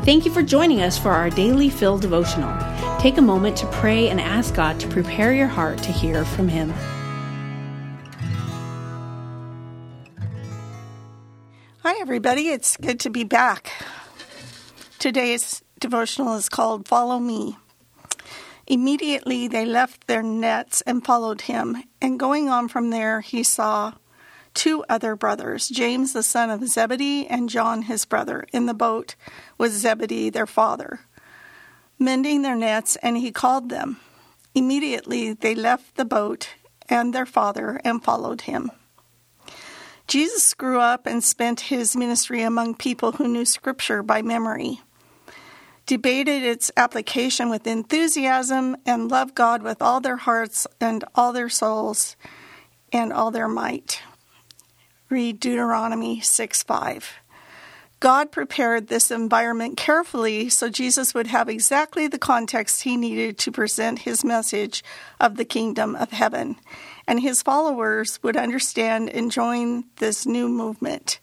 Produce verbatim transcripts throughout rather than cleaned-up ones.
Thank you for joining us for our Daily Fill devotional. Take a moment to pray and ask God to prepare your heart to hear from Him. Hi, everybody. It's good to be back. Today's devotional is called Follow Me. Immediately they left their nets and followed him, and going on from there he saw two other brothers, James the son of Zebedee and John his brother, in the boat with Zebedee their father, mending their nets, and he called them. Immediately they left the boat and their father and followed him. Jesus grew up and spent his ministry among people who knew Scripture by memory, debated its application with enthusiasm, and loved God with all their hearts and all their souls and all their might. Read Deuteronomy six five. God prepared this environment carefully so Jesus would have exactly the context he needed to present his message of the kingdom of heaven, and his followers would understand and join this new movement.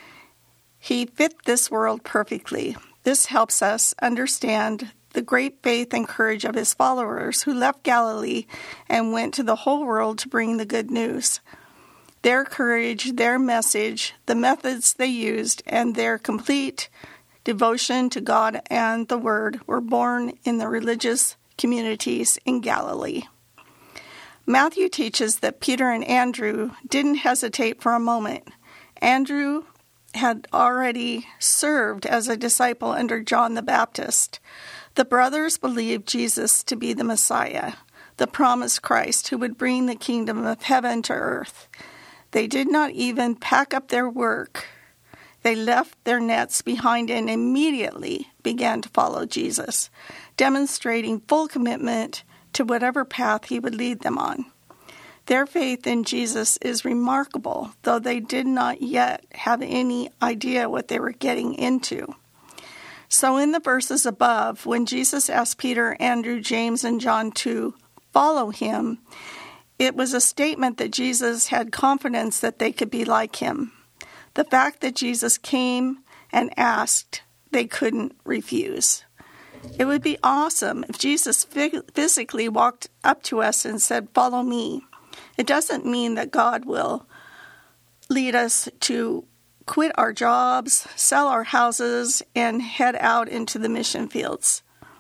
He fit this world perfectly. This helps us understand the great faith and courage of his followers who left Galilee and went to the whole world to bring the good news. Their courage, their message, the methods they used, and their complete devotion to God and the Word were born in the religious communities in Galilee. Matthew teaches that Peter and Andrew didn't hesitate for a moment. Andrew had already served as a disciple under John the Baptist. The brothers believed Jesus to be the Messiah, the promised Christ who would bring the kingdom of heaven to earth. They did not even pack up their work. They left their nets behind and immediately began to follow Jesus, demonstrating full commitment to whatever path he would lead them on. Their faith in Jesus is remarkable, though they did not yet have any idea what they were getting into. So in the verses above, when Jesus asked Peter, Andrew, James, and John to follow him, it was a statement that Jesus had confidence that they could be like him. The fact that Jesus came and asked, they couldn't refuse. It would be awesome if Jesus physically walked up to us and said, "Follow me." It doesn't mean that God will lead us to quit our jobs, sell our houses, and head out into the mission fields.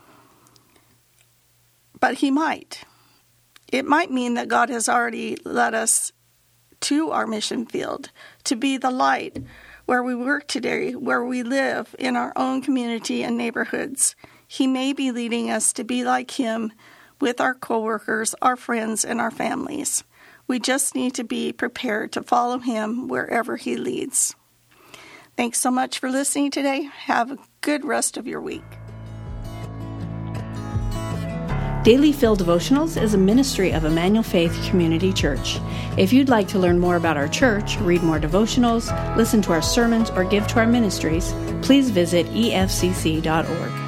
But he might. It might mean that God has already led us to our mission field, to be the light where we work today, where we live in our own community and neighborhoods. He may be leading us to be like him with our coworkers, our friends, and our families. We just need to be prepared to follow him wherever he leads. Thanks so much for listening today. Have a good rest of your week. Daily Fill Devotionals is a ministry of Emmanuel Faith Community Church. If you'd like to learn more about our church, read more devotionals, listen to our sermons, or give to our ministries, please visit E F C C dot org.